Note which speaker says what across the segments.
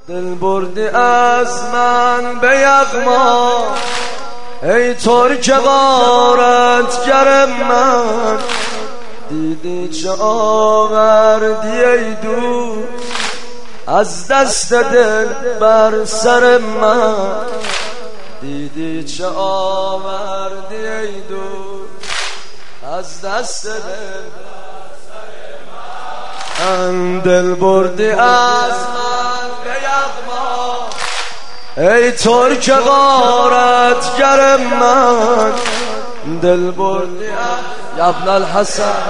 Speaker 1: دل بردی از من به یغما، ای ترک غارتگر من. دیدی چه آوردی ای دوست از دست دل بر سر من. دیدی چه آوردی ای دوست از دست دل بر سر من. دل بردی از من به یغما، ای ترک غارتگر من. دل بردی یا ابن الحسن،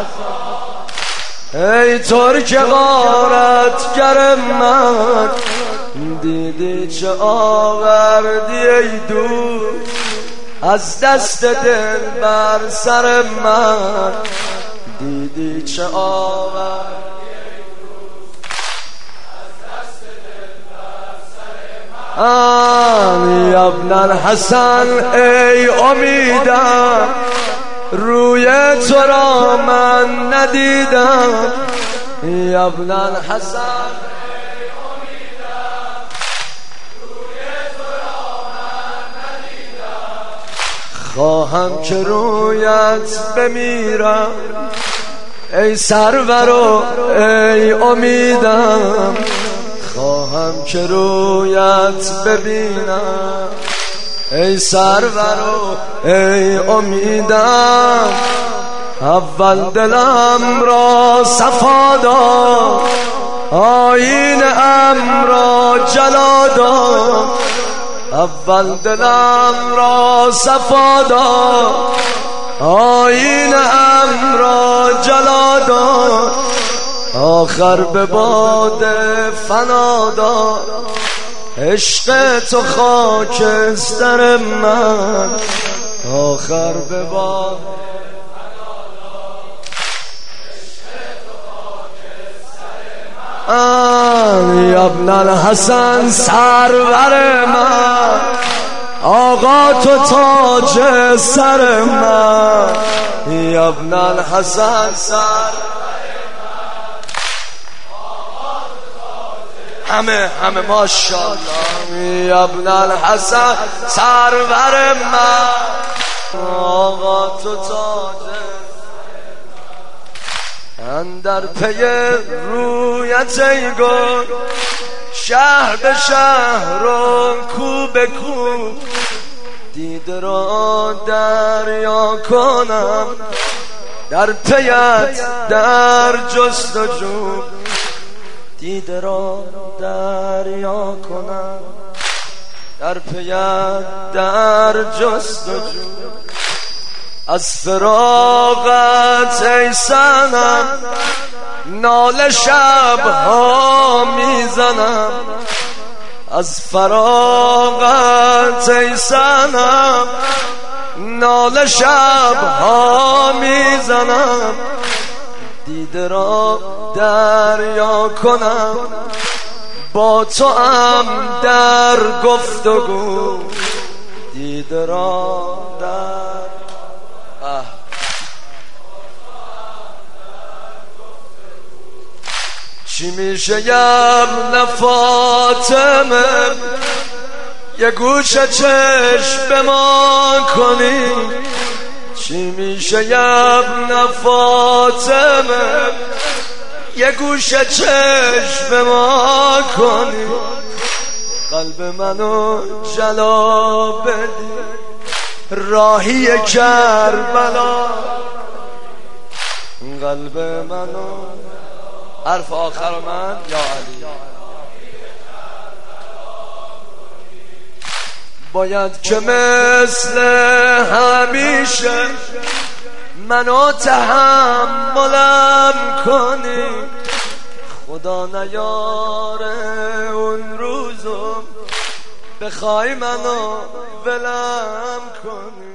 Speaker 1: ای ترک غارتگر من. دیدی چه آوردی ای دوست از دست دل بر سر من. دیدی چه آوردی ای دوست از دست دل بر سر من. یا ابن الحسن ای امیدم، روی تو را من ندیدم. یا ابن الحسن ای امیدم، روی تو را من ندیدم. خواهم که رویت بمیرم ای سرور و ای امیدم. خواهم که رویت ببینم ای سرور و ای امیدم. اول دلم را صفا داد، آیین ام را جلا داد. اول دلم را صفا داد، آیین ام را جلا داد. آخر به باد فنا داد عشق تو خاکستر من. آخر به باد فنا داد عشق تو خاکستر من. یا ابن الحسن سرور من، آقا تو تاج سر من. یا ابن الحسن سرور همه ماشاءالله. یا ابن الحسن سرور من، آقا تو تاج اندر پی رویت ای گل. شهر به شهر و کو به کو، دیده را دریا کنم در پیت در جستجو. دیده را دریا کنم در پیت در جستجو. از فراقت ای صنم ناله شبها میزنم. از فراقت ای صنم ناله شبها میزنم. دیده را دریا کنم با تو هم در گفتگو. دیده را در چی میشه یا ابن فاطمه، یه گوشه چشم به ما کنی. چی میشه یا ابن فاطمه، یه گوشه چشم به ما کنی. قلب منو جلا بدی راهی کربلا. قلب منو حرف آخر من یا علی. باید که مثل همیشه منو تحملم کنی. خدا نیاره اون روزو بخوای منو ولم کنی.